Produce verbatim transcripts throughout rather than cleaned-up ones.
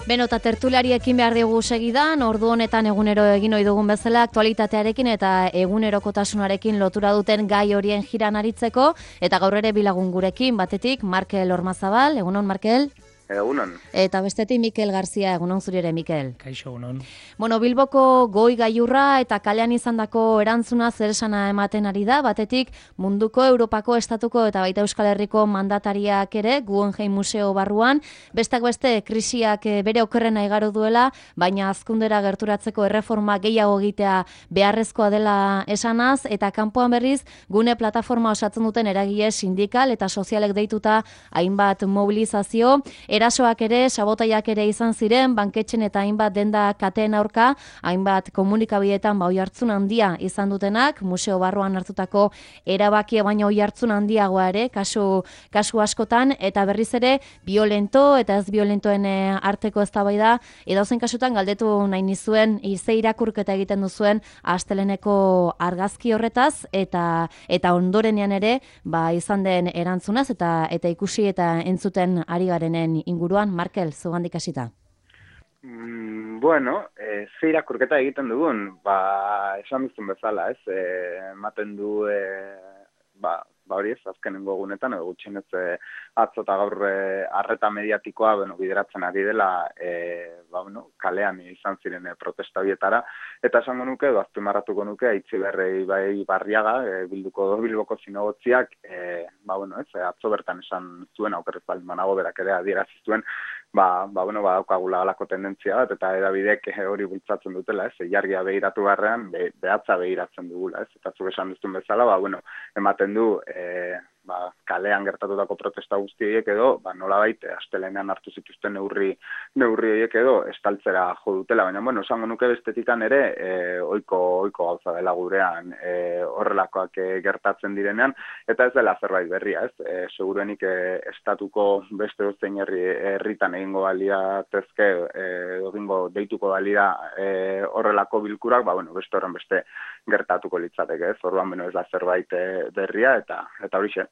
Beno, eta tertulariekin behar dugu segidan, ordu honetan egunero egin ohi dugun bezala, aktualitatearekin eta egunerokotasunarekin lotura duten gai horien jiran aritzeko, eta gaur ere bilagun gurekin, batetik, Markel Ormazabal, egunon, Markel? Egunon. Eta bestetik Mikel Garzia, egunon zuri ere, Mikel. Kaixo, egunon. Bueno, Bilboko goi gailurra eta kalean izandako erantzuna zer esana ematen ari da, batetik munduko, Europako, Estatuko eta baita Euskal Herriko mandatariak ere, Guggenheim Museo barruan, besteak beste krisiak bere okerrena igaro duela, baina azkundera gerturatzeko erreforma gehiago egitea beharrezkoa dela esanaz, eta kanpoan berriz, gune plataforma osatzen duten eragile sindikal eta sozialek deituta hainbat mobilizazio, erasoak ere, sabotaiak ere izan ziren, banketxen eta hainbat denda kateen aurka, hainbat komunikabideetan ba oihartzun handia izan dutenak, museo barruan hartutako erabakia baina oihartzun handiagoa ere, kasu, kasu askotan, eta berriz ere, violento eta ez violentoen arteko eztabaida, edozein kasutan galdetu nahi nizuen, ze irakurketa egiten duzuen asteleneko argazki horretaz, eta eta ondorenean ere, ba izan den erantzunaz, eta eta ikusi eta entzuten ari garenen inguruan, Markel, zugandik hasita. Mm, bueno, e, ze irakurketa egiten dugun, ba, esan duzun bezala, ez, e, ematen du, e, ba, ba hori ez, azkenengo egunetan, edo gutxienez e, atzo eta gaur e, arreta mediatikoa, bueno, bideratzen ari dela, e, ba, bueno, kalean izan ziren e, protesta bietara, eta esango nuke, edo azpimarratuko nuke, Aitzi Berrei bai Barriaga, e, bilduko Bilboko zinegotziak, e, ba, bueno, ez, atzo bertan esan zuen, aukerrez baldin banago berak ere adierazi zuen, ba, ba, bueno, ba, daukagula galako tendentzia bat, eta edabidek hori bultzatzen dutela, ez, jargia behiratu garrean, be, behatza behiratzen dugula, ez, eta zuk esan duzun bezala, ba, bueno, ematen du, e, ba, kalean gertatutako protesta guzti horiek edo, ba, nolabait, astelenean hartu zituzten neurri, neurri horiek edo, estaltzera jo dutela, baina, bueno, esango nuke bestetikan ere, e, oiko, oiko gauza dela gurean, e, horrelakoak e, gertatzen direnean, eta ez dela zerbait berria, ez, e, seguruenik e, estatuko beste dozein herri, herritan egingo baliatezke, e, egingo deituko balia e, horrelako bilkurak, ba, bueno, beste horren beste gertatuko litzateke, ez, orduan, bueno, ez da zerbait e, berria, eta, eta hori xe.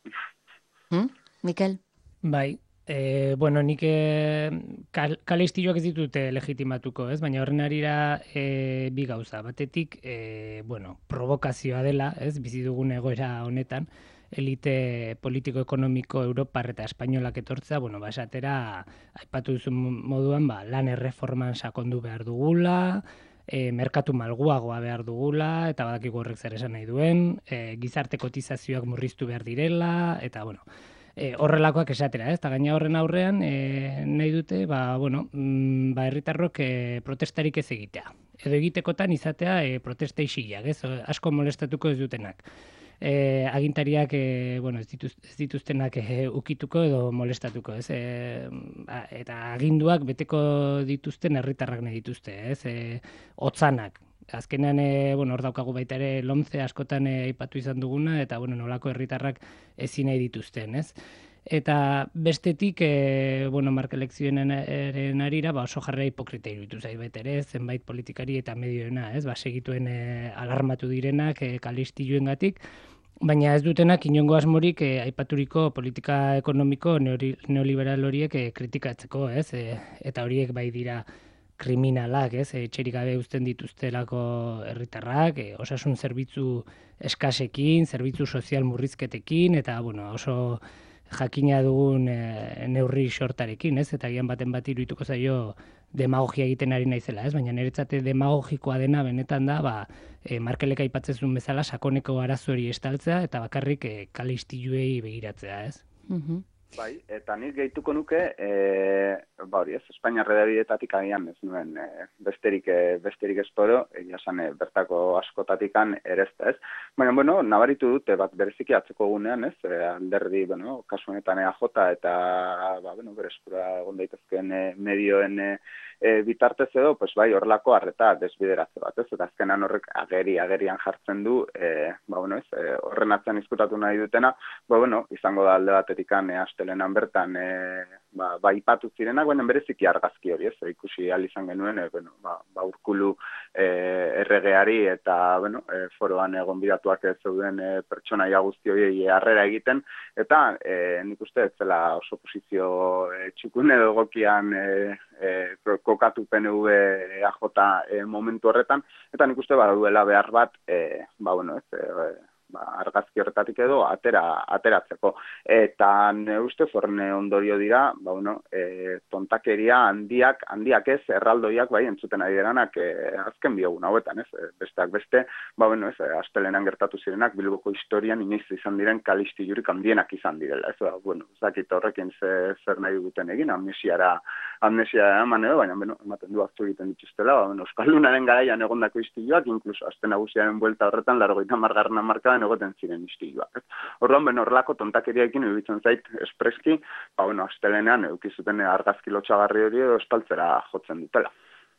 Hmm? Mikel? Bai, e, bueno, nik e, kal, kale istiluak ez ditute legitimatuko, ez? Baina horren arira e, bi gauza. Batetik, e, bueno, provokazioa dela, ez? Bizi dugun egoera honetan, elite politiko-ekonomiko Europar eta Espainolak etortzea, bueno, ba, esatera, aipatu duzun moduan, ba, lan erreforman sakondu behar dugula, E, merkatu malguagoa behar dugula, eta badakigu horrek zer esan nahi duen, e, gizarte kotizazioak murriztu behar direla, eta bueno, e, horrelakoak esatera, ez? Eta gaina horren aurrean, e, nahi dute, ba, bueno, mm, ba, herritarrok e, protestarik ez egitea. Edo egitekotan izatea e, protesta isiak, ez? Asko molestatuko ez dutenak. E, agintariak e, bueno, ez, dituz, ez dituztenak e, ukituko edo molestatuko, ez? E, a, eta aginduak beteko dituzten herritarrak nahi dituzte, ez? E, otzanak. Azkenean, e, bueno, hor daukagu baita ere lomce askotan aipatu izan duguna, eta bueno, nolako herritarrak ezin nahi dituzten, ez? Eta bestetik, e, bueno, Markelek zioen eren arira, ba, oso jarrera hipokrita iruditu zaibet ere, zenbait politikari eta medioena, ez? Ba, segituen e, alarmatu direnak e, kalistiluengatik, baina ez dutenak inongo asmorik e, aipaturiko politika ekonomiko neori, neoliberal horiek e, kritikatzeko, ez? E, eta horiek bai dira kriminalak, ez? E, etxerik gabe uzten dituztelako herritarrak, e, osasun zerbitzu eskasekin, zerbitzu sozial murrizketekin, eta bueno, oso jakina dugun e, neurri sortarekin, ez? Eta gian baten bat iruituko zaio demagogia egiten ari naizela, ez? Baina niretzate demagogikoa dena benetan da, ba, e, Markelek aipatzen bezala sakoneko arazo hori estaltzea eta bakarrik e, kale istiluei begiratzea, ez? Mhm. Bai, eta nik gehituko nuke, e, ba hori ez, Espainia redabidetatik agian ez nuen e, besterik, e, besterik esporo, egia esan e, bertako askotatikan ere ez. Baina, bueno, nabaritu dute bat bereziki atzeko gunean, ez, e, alderdi, bueno, kasu honetan E A J eta, ba, bueno, bere eskura egon daitezkeen e, medioen e, e, bitartez edo, pues bai, horrelako arreta desbideratze bat, ez, eta azkenan horrek ageri, agerian jartzen du, e, ba, bueno, ez, e, horren atzen izkutatu nahi dutena, ba, bueno, izango da alde batetikan e, astelenan bertan e, ba, ba ipatu zirenak, baina bereziki argazki hori, ez, ikusi ahal izan genuen, e, bueno, ba, ba Urkulu e, erregeari eta, bueno, e, foroan egon bidatuak ez zeuden e, pertsonaia guzti horiei harrera egiten, eta e, nik uste ez zela oso posizio e, txukun edo egokian e, e, kokatu P N V E A J e, momentu horretan, eta nik uste baduela behar bat, e, ba, bueno, ez, e, ba, argazki horretatik edo atera, ateratzeko. Eta ne uste zorne ondorio dira, ba, bueno, e, tontakeria handiak, handiak ez, erraldoiak bai entzuten ari diranak e, azken biogun hauetan, ez, besteak beste, ba, bueno, ez, astelenan gertatu zirenak Bilboko historian inoiz izan diren kalistilurik handienak izan direla, ez, ba, bueno, zakit horrekin ze, zer nahi duten egin, amnesiara, amnesiara eman edo, baina, bueno, ematen du aktu egiten dituztela, ba, bueno, Euskaldunaren garaian egondako istiluak, inkluso aste nagusiaren buelta horretan, laurogeita hamargarrena markadan egoten ziren istiluak. Orduan, ben horrelako tontakeriaekin iruditzen zait espreski, ba, bueno, astelenean eukizuten argazki lotxagarri hori edo estaltzera jotzen dutela.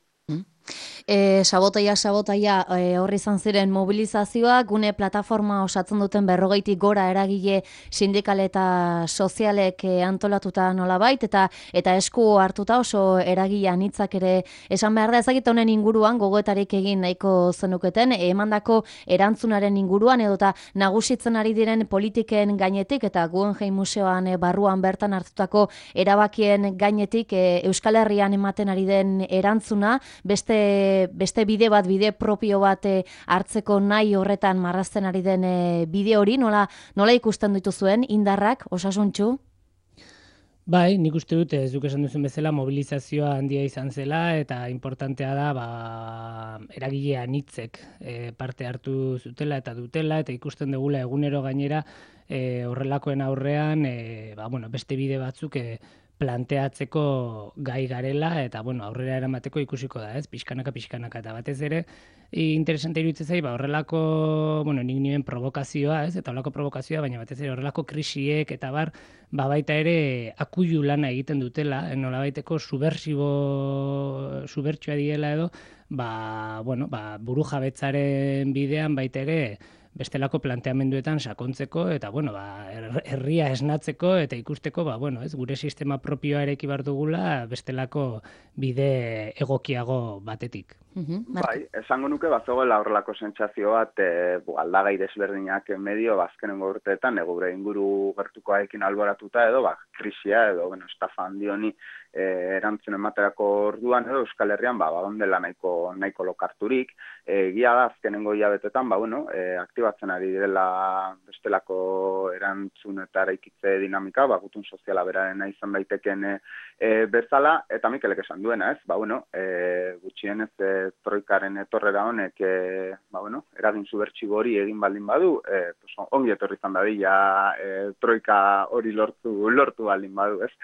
E, sabotaia, sabotaia e, horri izan ziren mobilizazioa, gune plataforma osatzen duten berrogeitik gora eragile sindikal eta sozialek e, antolatuta nolabait, eta eta esku hartuta oso eragile anitzak ere esan behar da, ezagite honen inguruan gogoetarik egin nahiko zenuketen, emandako erantzunaren inguruan, edota nagusitzen ari diren politiken gainetik, eta Guggenheim Museoan e, barruan bertan hartutako erabakien gainetik e, Euskal Herrian ematen ari den erantzuna, beste beste bide bat, bide propio bat e, hartzeko nahi horretan marrazten ari den e, bide hori, nola, nola ikusten dituzuen indarrak, osasuntxu? Bai, nik uste dut ez duk esan duzun bezala mobilizazioa handia izan zela eta importantea da ba, eragile anitzek e, parte hartu zutela eta dutela eta ikusten dugula egunero gainera e, horrelakoen aurrean e, ba, bueno, beste bide batzuk e, planteatzeko gai garela eta bueno, aurrera eramateko ikusiko da, ez? Pixkanaka, pixkanaka eta batez ere interesante iruditzen zait, ba horrelako, bueno, nik nimen provokazioa, ez? Eta horrelako provokazioa, baina batez ere horrelako krisiek eta bar, ba baita ere akuilu lana egiten dutela, nolabaiteko subversibo subertsioa diela edo, ba bueno, ba burujabetzaren bidean baita ere bestelako planteamenduetan sakontzeko eta bueno, ba herria esnatzeko eta ikusteko, ba bueno, ez, gure sistema propioa ere bar dugula bestelako bide egokiago batetik. Uh-huh. Bai, esango nuke bazegoela horrelako sentsazio bat e, aldagai desberdinak medio bazkenengo urteetan e, gure inguru gertukoaekin alboratuta edo ba krisia edo bueno, estafa handi honi e, erantzun ematerako orduan edo Euskal Herrian ba badondela nahiko nahiko lokarturik, egia da azkenengo hilabetetan ba bueno, e, aktibatzen ari direla bestelako erantzun eta eraikitze dinamika, ba gutun soziala berarena izan daiteken e, e, bezala eta Mikelek esan duena, ez? Ba bueno, e, gutxienez e, troikaren etorrera honek e, ba bueno, eragin subertsibo hori egin baldin badu, e, pues, ongi etorri izan dadila e, troika hori lortu lortu baldin badu, ez?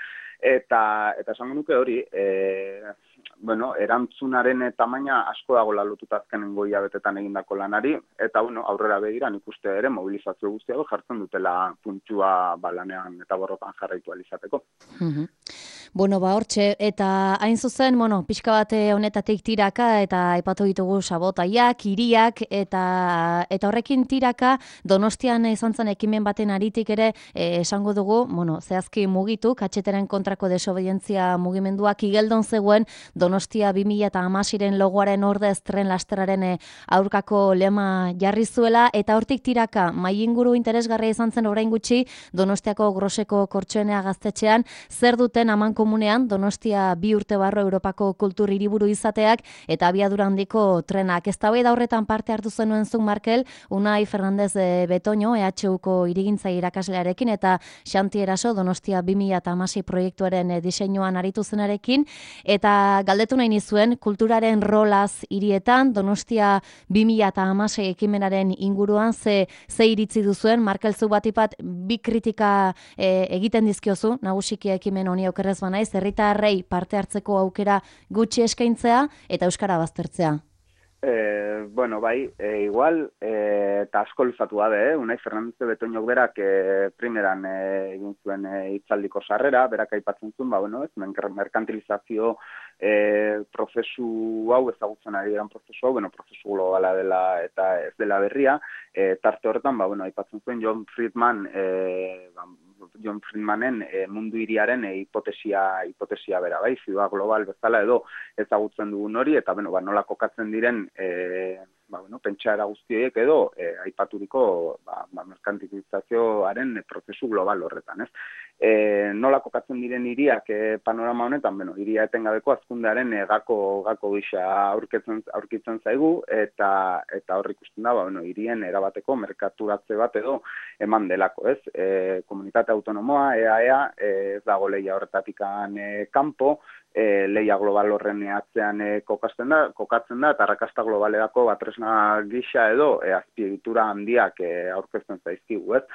Eta eta esango nuke hori, e, bueno, erantzunaren tamaina asko dagoela lotuta azkenengo hilabetetan egindako lanari eta bueno, aurrera begira ikuste ere mobilizazio guztiago jartzen dutela puntua ba lanean eta borrokan jarraitu ahal izateko. Mhm. Bueno, ba hortxe, eta hain zuzen, bueno, pixka bate honetatik tiraka eta aipatu ditugu sabotaiak, hiriak eta eta horrekin tiraka Donostian izan zen ekimen baten aritik ere eh, esango dugu, bueno, zehazki mugitu, katxeteren kontrako desobedientzia mugimenduak igeldon zegoen Donostia bi mila hamaseiren logoaren ordez tren lasterraren eh, aurkako lema jarri zuela eta hortik tiraka mai inguru interesgarria izan zen orain gutxi Donostiako Groseko Kortxoenea gaztetxean zer duten aman komunean Donostia bi urte barro Europako kultur hiriburu izateak eta abiadura handiko trenak. Eztabaida horretan parte hartu zenuen zuk Markel, Unai Fernandez de Betoño, E H Uko irigintza irakaslearekin eta Xanti Eraso Donostia bi mila hamasei proiektuaren diseinuan aritu zenarekin eta galdetu nahi nizuen kulturaren rolaz hirietan Donostia bi mila hamasei ekimenaren inguruan ze ze iritzi duzuen Markel zu batipat bi kritika e, egiten dizkiozu nagusiki ekimen honi okerrez banaiz herritarrei parte hartzeko aukera gutxi eskaintzea eta euskara baztertzea. Eh, bueno, bai, e, igual, e, eta asko luzatu gabe, eh? Unai Fernandez de Betoñok berak e, primeran e, egin zuen e, hitzaldiko sarrera, berak aipatzen zuen, ba, bueno, ez, merkantilizazio e, prozesu hau, ezagutzen ari diren prozesu hau, bueno, prozesu globala dela eta ez dela berria, e, tarte horretan, ba, bueno, aipatzen zuen John Friedman, e, ba, John Friedmanen e, mundu hiriaren e, hipotesia, hipotesia bera, bai, zidua global bezala edo ezagutzen dugun hori, eta bueno, ba, nola kokatzen diren e, ba, bueno, pentsaera guztiek edo e, aipaturiko ba, ba, merkantilizazioaren prozesu global horretan, ez? E, nola kokatzen diren hiriak e, panorama honetan, bueno, hiria etengabeko hazkundearen e, gako gako gisa aurkitzen aurkitzen zaigu eta eta hor ikusten da, ba, bueno, hirien erabateko merkaturatze bat edo eman delako, ez? E, komunitate autonomoa E A E E ez dago lehia horretatikan e, kanpo, E, lehia global horren atzean e, kokatzen da, kokatzen da, eta arrakasta globalerako batresna gisa edo e, azpiegitura handiak e, aurkezten zaizkigu, ez?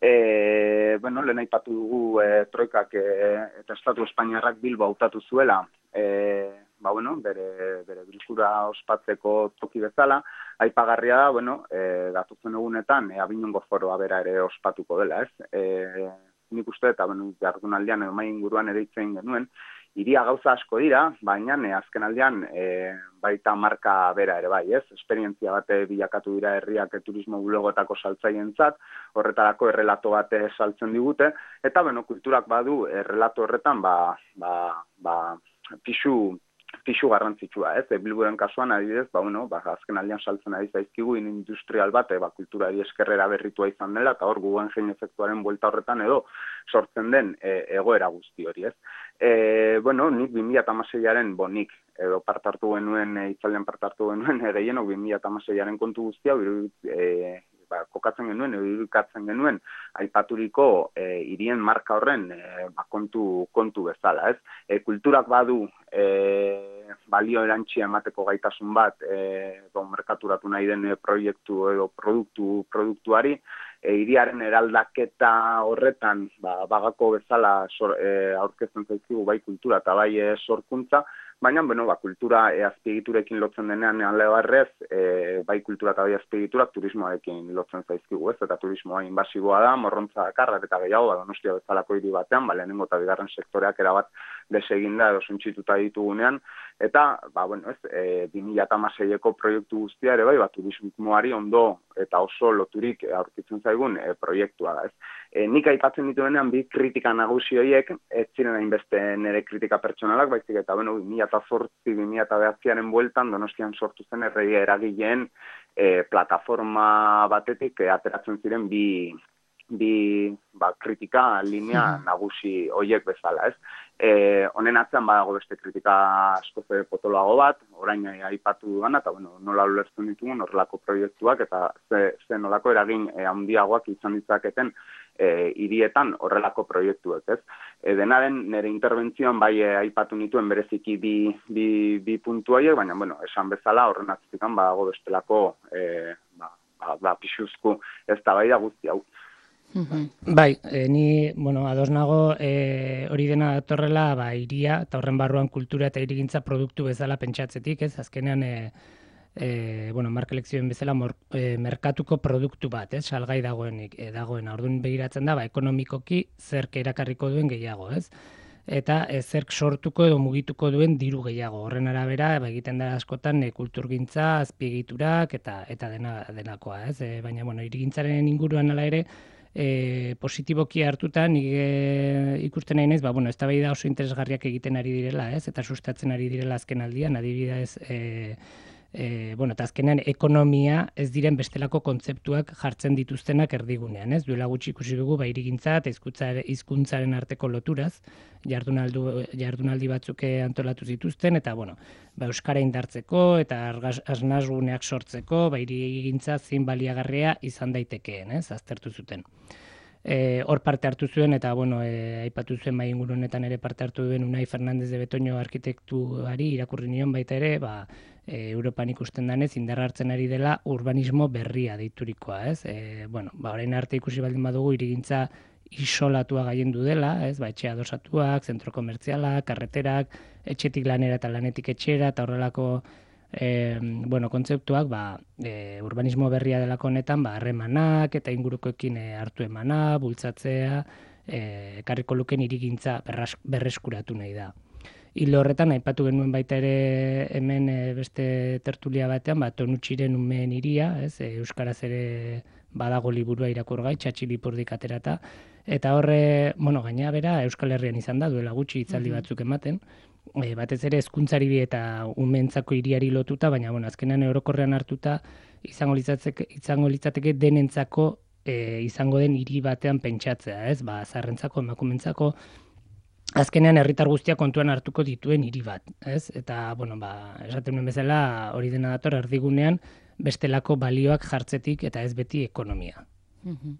E, bueno, lehen aipatu dugu e, Troikak e, eta Estatu Espainiarrak Bilbo hautatu zuela, e, ba, bueno, bere, bere bilkura ospatzeko toki bezala, aipagarria da, bueno, e, datuzen egunetan, e, Avignongo foroa bera ere ospatuko dela, ez? E, nik uste, eta bueno, jardunaldian edo mai inguruan ere hitzein genuen, hiria gauza asko dira, baina e, azken aldean e, baita marka bera ere bai, ez? Esperientzia bate bilakatu dira herriak e, turismo bulegoetako saltzaientzat, horretarako errelato bate saltzen digute, eta bueno, kulturak badu errelato horretan ba, ba, ba, pixu, pixu garrantzitsua, ez? E, Bilboren kasuan adibidez, ba, bueno, ba, azken aldean saltzen ari zaizkigu industrial bate, ba, kulturari eskerrera berritua izan dela, eta hor Guggenheim efektuaren buelta horretan edo sortzen den e, egoera guzti hori, ez? E, bueno, nik bi mila hamaseiaren bonik edo parte hartu genuen, e, itzaldean parte hartu genuen, e, gehienok bi mila hamaseiaren kontu guztia, e, ba, kokatzen genuen, edo irudikatzen genuen, aipaturiko e, hirien marka horren e, ba, kontu, kontu bezala, ez? E, kulturak badu e, balio erantsia emateko gaitasun bat, e, do, merkaturatu nahi den e, proiektu edo produktu, produktuari, E, hiriaren eraldaketa horretan, ba, bagako bezala sor, e, aurkezten zaizkigu bai kultura eta bai e, sorkuntza, baina, bueno, ba, kultura e, azpiegiturekin lotzen denean alebarrez, e, bai kultura eta bai azpiegiturak turismoarekin lotzen zaizkigu, ez? Eta turismoa inbasiboa da, morrontza dakarrak eta gehiago, ba, Donostia bezalako hiri batean, ba, lehenengo eta bigarren sektoreak erabat deseginda edo suntsituta ditugunean, eta, ba, bueno, ez, e, bi mila hamaseieko proiektu guztia ere bai, ba, turismoari ondo eta oso loturik aurkitzen zaigun e, proiektua da, ez. E, nik aipatzen dituenean bi kritika nagusi horiek, ez ziren hainbeste nire kritika pertsonalak, baizik eta, bueno, bi mila zortzi bi mila bederatziaren bueltan Donostian sortu zen errei eragileen e, plataforma batetik e, ateratzen ziren bi, bi ba, kritika linea nagusi horiek bezala, ez. E, honen atzean badago beste kritika asko ze potoloago bat, orain aipatu duan, eta bueno, nola ulertzen ditugun horrelako proiektuak, eta ze, ze nolako eragin e, handiagoak izan ditzaketen e, hirietan horrelako proiektuek, ez. E, denaren nire interbentzioan bai e, aipatu nituen bereziki bi, bi, bi puntu horiek, baina bueno, esan bezala horren atzikan badago bestelako e, ba, ba, ba, pixuzku ez da bai da guzti hau. Bai, e, ni, bueno, ados nago e, hori dena datorrela, ba, hiria eta horren barruan kultura eta hirigintza produktu bezala pentsatzetik, ez? Azkenean, e, e, bueno, marka elekzioen bezala mor, e, merkatuko produktu bat, ez? Salgai dagoenik, e, dagoena. Orduan begiratzen da, ba, ekonomikoki zerk erakarriko duen gehiago, ez? Eta e, zerk sortuko edo mugituko duen diru gehiago. Horren arabera, ba, egiten da askotan e, kulturgintza, azpiegiturak eta eta dena denakoa, ez? E, baina, bueno, hirigintzaren inguruan ala ere, E, positiboki hartuta nik e, ikusten nahi naiz, ba, bueno, eztabaida oso interesgarriak egiten ari direla, ez? Eta sustatzen ari direla azken aldian, adibidez, e, e, bueno, eta azkenean ekonomia ez diren bestelako kontzeptuak jartzen dituztenak erdigunean, ez? Duela gutxi ikusi dugu, ba, hirigintza eta hizkuntzaren arteko loturaz, jardunaldu, jardunaldi batzuk antolatu zituzten, eta, bueno, ba, euskara indartzeko eta arnasguneak sortzeko, ba, hirigintza zein baliagarria izan daitekeen, ez? Aztertu zuten. E, hor parte hartu zuen, eta bueno, e, aipatu zuen bai inguru honetan ere parte hartu duen Unai Fernandez de Betoño arkitektuari irakurri nion baita ere, ba, e, Europan ikusten danez indarra hartzen ari dela urbanismo berria deiturikoa, ez? E, bueno, ba, orain arte ikusi baldin badugu hirigintza isolatua gaiendu dela, ez? Ba, etxe adosatuak, zentro komertzialak, karreterak, etxetik lanera eta lanetik etxera, eta horrelako E, bueno, kontzeptuak, ba, e, urbanismo berria delako honetan, ba, harremanak eta ingurukoekin e, hartu emana, bultzatzea, e, ekarriko luken hirigintza berreskuratu nahi da. Hilo horretan, aipatu genuen baita ere hemen e, beste tertulia batean, ba, Tonutxiren umeen hiria, ez, e, euskaraz ere badago liburua irakurgai, Txatxi Lipurdik aterata, eta horre, bueno, gaina bera, Euskal Herrian izan da, duela gutxi hitzaldi batzuk ematen, e, batez ere hezkuntzari eta umentzako hiriari lotuta, baina bueno, azkenean orokorrean hartuta izango litzateke izango litzateke denentzako e, izango den hiri batean pentsatzea, ez? Ba, zaharrentzako, emakumentzako azkenean herritar guztia kontuan hartuko dituen hiri bat, ez? Eta bueno, ba, esaten nuen bezala hori dena dator erdigunean bestelako balioak jartzetik eta ez beti ekonomia. Mhm.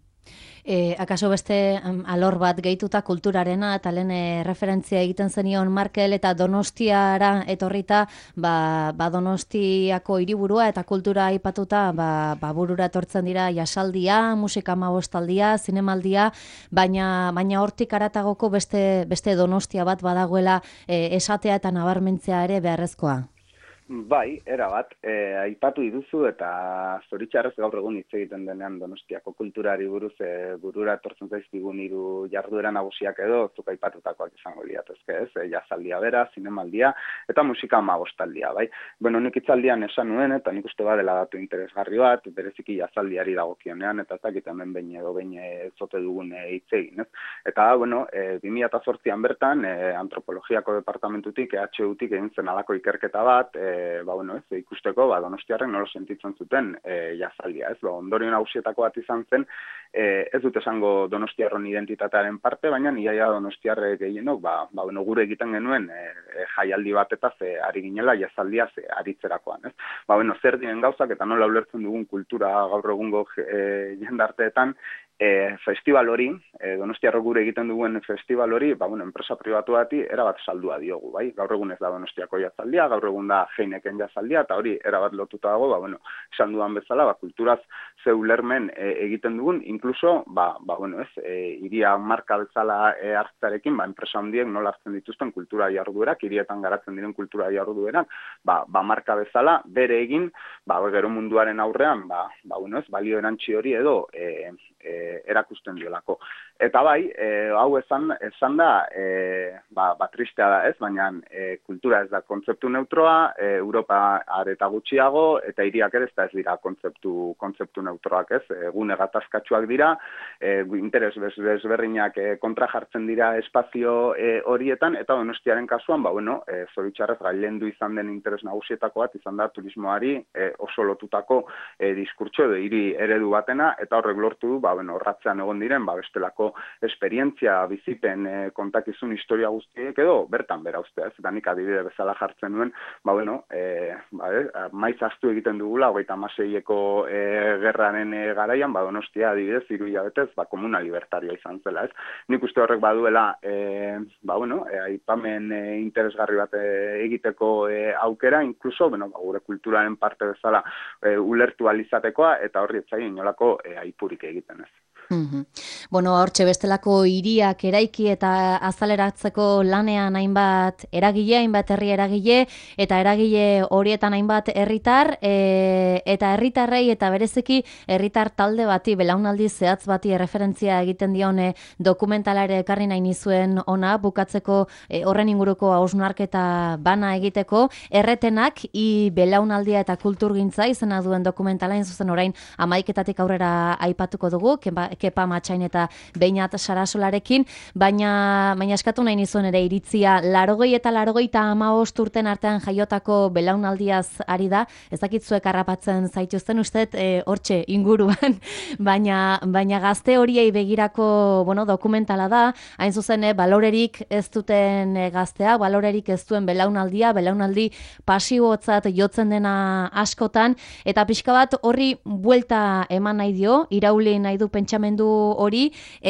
E, akaso beste um, alor bat gehituta kulturarena eta lehen e, referentzia egiten zenion Markel eta Donostiara etorrita, ba, ba Donostiako hiriburua eta kultura aipatuta ba, ba burura etortzen dira jasaldia, musika hamabostaldia, zinemaldia, baina baina hortik haratagoko beste beste Donostia bat badagoela e, esatea eta nabarmentzea ere beharrezkoa. Bai, era bat, e, aipatu iduzu eta zoritxarrez gaur egun hitz egiten denean Donostiako kulturari buruz e, burura etortzen zaizkigun hiru jarduera nagusiak edo zuk aipatutakoak izango liratezke, ez? E, jazaldia bera, zinemaldia eta musika hamabostaldia, bai. Bueno, nik hitzaldian esan nuen eta nik uste badela datu interesgarri bat, bereziki jazaldiari dagokionean eta ez dakit hemen behin edo behin ez ote dugun hitz egin, ez? Eta bueno, e, bi mila zortzian bertan e, antropologiako departamentutik, E H Utik egin zen halako ikerketa bat, e, ba, bueno, ez, ikusteko, ba, donostiarrek nola sentitzen zuten e, jazaldia, ez, ba, ondorio nagusietako bat izan zen, e, ez dut esango donostiarron identitatearen parte, baina iaia donostiarrek gehienok, ba, ba, bueno, gure egiten genuen e, e, jaialdi bat eta ze ari ginela jazaldia ze aritzerakoan, ez. Ba, bueno, zer diren gauzak eta nola ulertzen dugun kultura gaur egungo e, jendarteetan, E, festival hori, e, Donostiarrok gure egiten duen festival hori, ba, bueno, enpresa pribatu bati erabat saldua diogu, bai? Gaur egun ez da Donostiako jazaldia, gaur egun da Heineken jazaldia, eta hori erabat lotuta dago, ba, bueno, esan dudan bezala, ba, kulturaz ze ulermen e, egiten dugun, inkluso, ba, ba, bueno, ez, e, iria marka bezala e, hartzarekin, ba, enpresa handiek nola hartzen dituzten kultura jarduerak, hirietan garatzen diren kultura jarduerak, ba, ba, marka bezala, bere egin, ba, gero munduaren aurrean, ba, ba, bueno, ez, balio erantzi hori edo, e, e, erakusten diolako. Eta bai, e, hau esan, esan da, e, ba, ba tristea da ez, baina e, kultura ez da kontzeptu neutroa, e, Europa areta gutxiago, eta hiriak ere ez da ez dira kontzeptu, kontzeptu neutroak ez, gune gatazkatsuak dira, e, interes bezberrinak e, kontra jartzen dira espazio e, horietan, eta Donostiaren kasuan, ba, bueno, e, zoritxarrez gailendu izan den interes nagusietako bat izan da turismoari e, oso lotutako e, diskurtso edo hiri eredu batena, eta horrek lortu du, ba, bueno, horratzean egon diren, ba, bestelako esperientzia bizipen e, kontakizun historia guztiek edo bertan bera ustea, ez, eta nik adibide bezala jartzen nuen, ba, bueno, e, ba, e, maiz astu egiten dugula, hogeita hamaseieko e, gerraren e, garaian, ba, Donostia adibidez, hiru hilabetez, ba, komuna libertarioa izan zela, ez. Nik uste horrek baduela, e, ba, bueno, e, aipamen e, interesgarri bat e, egiteko e, aukera, inkluso, bueno, ba, gure kulturaren parte bezala e, ulertu alizatekoa, eta horri etzai inolako e, aipurik egiten ez. Mm-hmm. Bueno, hortxe bestelako hiriak eraiki eta azaleratzeko lanean hainbat eragile, hainbat herri eragile, eta eragile horietan hainbat herritar, e, eta herritarrei eta bereziki herritar talde bati, belaunaldi zehatz bati erreferentzia egiten dion e, dokumentala ere ekarri nahi nizuen ona, bukatzeko e, horren inguruko hausnarketa bana egiteko, erretenak, i belaunaldia eta kulturgintza izena duen dokumentala, zuzen orain hamaiketatik aurrera aipatuko dugu, Kepa Matxain eta Beñat Sarasolarekin, baina, baina eskatu nahi nizuen ere iritzia, larogei eta larogei eta hamabost urten artean jaiotako belaunaldiaz ari da, ez dakitzuek harrapatzen zaituzten usteet, e, hortxe inguruan, baina, baina gazte horiei begirako bueno, dokumentala da, hain zuzen e, balorerik ez duten e, gaztea, balorerik ez duen belaunaldia, belaunaldi pasibotzat jotzen dena askotan, eta pixka bat horri buelta eman nahi dio, irauli nahi du pentsamendu hori,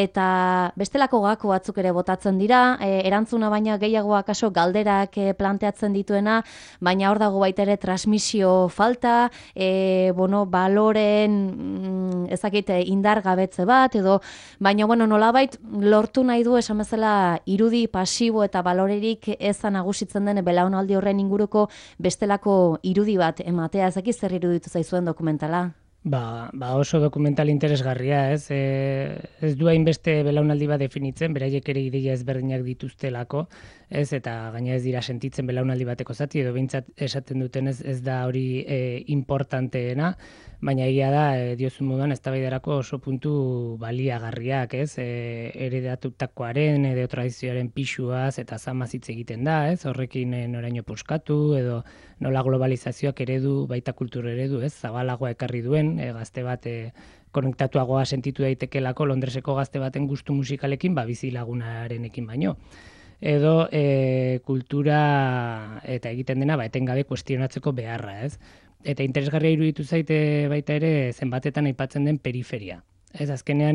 eta bestelako gako batzuk ere botatzen dira, e, erantzuna baina gehiago akaso galderak e, planteatzen dituena, baina hor dago baita ere transmisio falta, e, bueno, baloren mm, ezakit indar gabetze bat, edo, baina bueno, nolabait lortu nahi du esan bezala irudi pasibo eta balorerik ezan nagusitzen den belaunaldi horren inguruko bestelako irudi bat ematea, ezakit zer iruditu zaizuen dokumentala? Ba, ba oso dokumental interesgarria, ez? E, ez du hainbeste belaunaldi bat definitzen, beraiek ere ideia ezberdinak dituztelako, ez, eta gaina ez dira sentitzen belaunaldi bateko zati, edo behintzat esaten duten ez, ez da hori e, importanteena, baina egia da, e, diozun moduan, eztabaidarako oso puntu baliagarriak, ez, e, heredatutakoaren, edo tradizioaren pisuaz, eta zamaz hitz egiten da, ez, horrekin e, noraino puskatu, edo nola globalizazioak eredu, baita kultur eredu, ez, zabalagoa ekarri duen, e, gazte bat e, konektatuagoa sentitu daitekelako Londreseko gazte baten gustu musikalekin, ba, bizilagunarenekin baino. Edo e, kultura eta egiten dena ba, etengabe kuestionatzeko beharra, ez? Eta interesgarria iruditu zaite baita ere zenbatetan aipatzen den periferia. Ez, azkenean,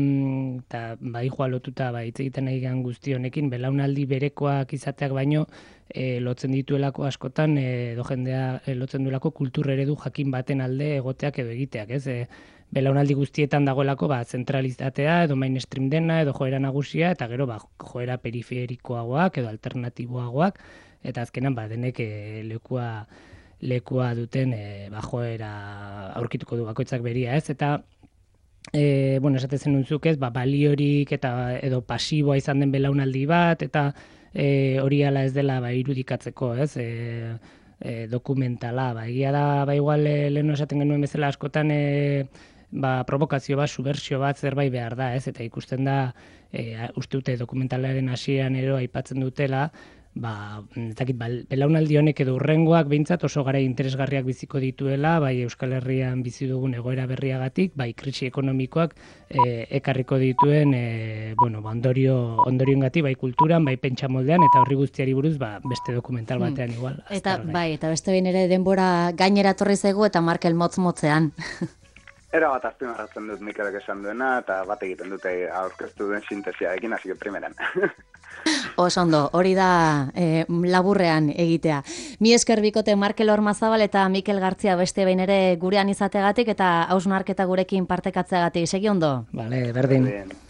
eta bai joa lotuta ba, hitz egiten nahi gan guzti honekin, belaunaldi berekoak izateak baino e, lotzen dituelako askotan, e, edo jendea e, lotzen duelako kultur eredu jakin baten alde egoteak edo egiteak, ez? E, belaunaldi guztietan dagoelako ba, zentralizatea, edo mainstream dena, edo joera nagusia, eta gero ba, joera periferikoagoak edo alternatiboagoak, eta azkenan ba, denek e, lekua lekua duten e, bajoera aurkituko du bakoitzak beria, ez? Eta e, bueno, esaten zen untzuk ez, ba, baliorik eta edo pasiboa izan den belaunaldi bat, eta e, hori ala ez dela ba, irudikatzeko, ez? E, e, dokumentala, ba, egia da, ba, igual e, lehenu esaten genuen bezala askotan e, ba, provokazio bat, subversio bat zerbait behar da, ez? Eta ikusten da, e, uste dute dokumentalaren hasieran ero aipatzen dutela, ba, ezakit, ba, belaunaldi honek edo urrengoak behintzat oso gara interesgarriak biziko dituela, bai Euskal Herrian bizi dugun egoera berriagatik, bai krisi ekonomikoak e, ekarriko dituen e, bueno, ba, ondorio, ondorioengatik, bai kulturan, bai pentsamoldean, eta horri guztiari buruz ba, beste dokumental batean igual. Hmm. Eta bai, eta beste behin ere denbora gainera torri zaigu eta Markel motz-motzean. Era bat azpimarratzen dut Mikelek esan duena, eta bat egiten dute aurkeztu duen sintesiarekin, hasi que primeran. Oso ondo, hori da e, laburrean egitea. Mi esker bikote Markel Ormazabal eta Mikel Gartzia beste behin ere gurean izategatik eta hausnarketa gurekin partekatzeagatik. Segi ondo? Vale, berdin.